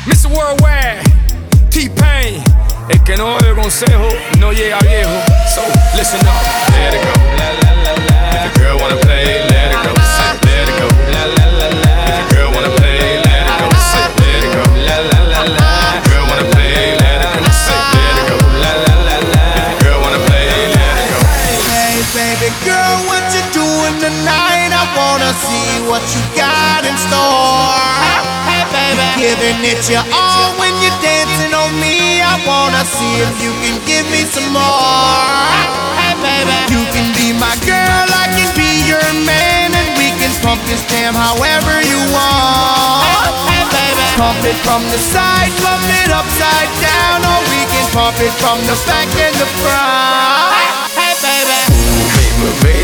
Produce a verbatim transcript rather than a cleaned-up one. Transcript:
mister Worldwide, T-Pain. El que no bebe consejo no llega viejo. So, listen up. Let it go. La, la, la, la. If your girl wanna play, let it go. Let it go. La, la, la, la. If your girl wanna play, let it go. Let it go. La, la, la, la. If your girl wanna play, let it go. Let it go. La, la, la, la. If your girl wanna play, let it go. Hey, baby girl, what you doing tonight? I wanna see what you got in store. Hey, baby, giving it your all when you're dancing on me. I wanna see if you can give me some more. Hey, baby, you can be my girl, I can be your man, and we can pump this jam however you want. Hey, baby, pump it from the side, pump it upside down, or we can pump it from the back and the front. Hey, baby. Baby,